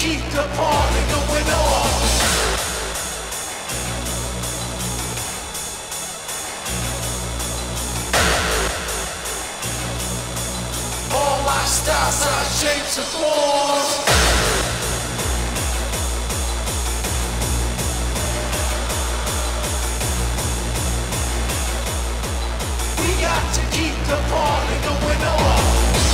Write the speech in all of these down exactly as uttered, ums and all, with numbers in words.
keep the party going on. All our stars are shapes of forms. We got to keep the party going on.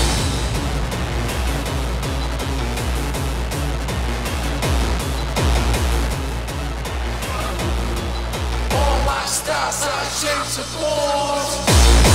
All our stars are shapes of forms.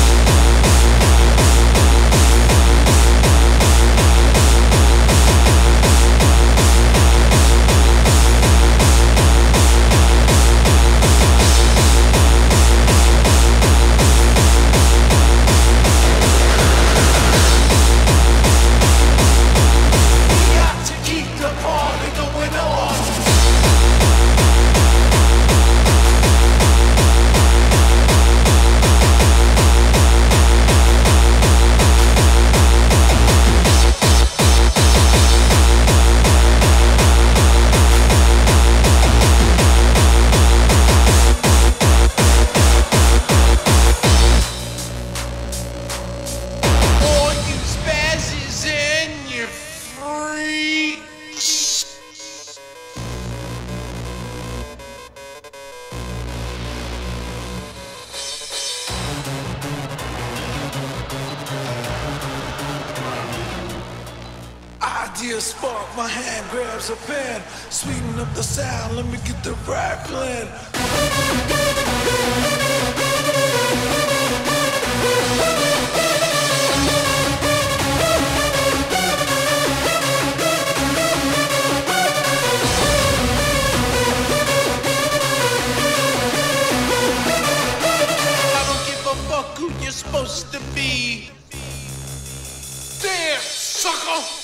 Ideas spark, my hand grabs a pen. Sweeten up the sound, let me get the right blend. I don't give a fuck who you're supposed to be. Damn, sucker!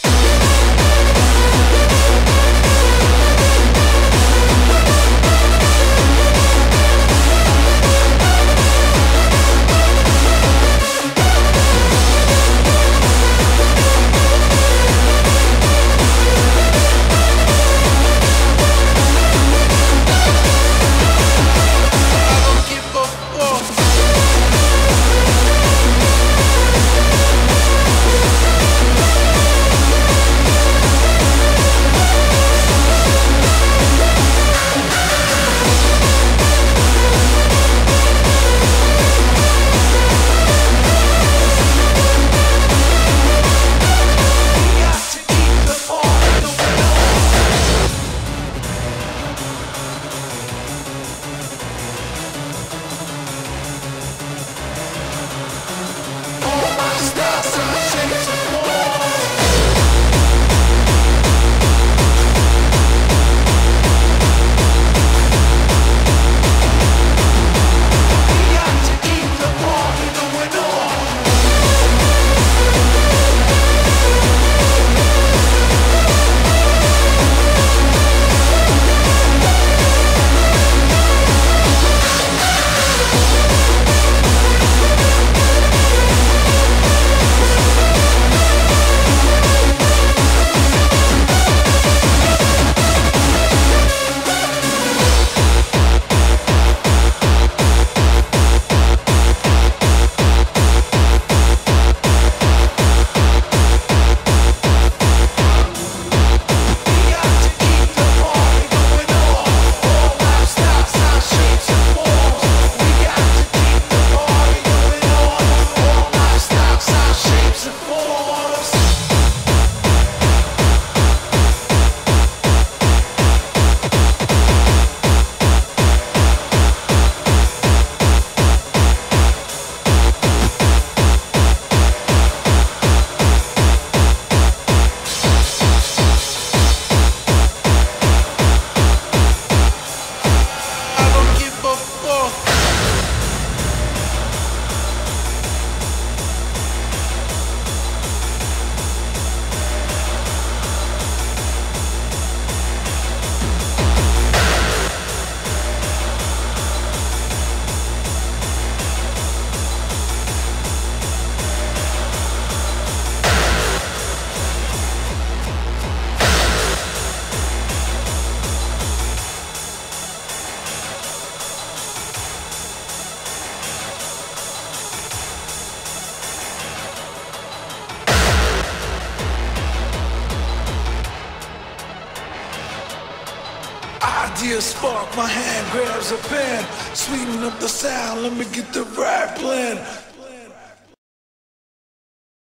Idea spark, my hand grabs a pen. Sweeten up the sound, let me get the right blend.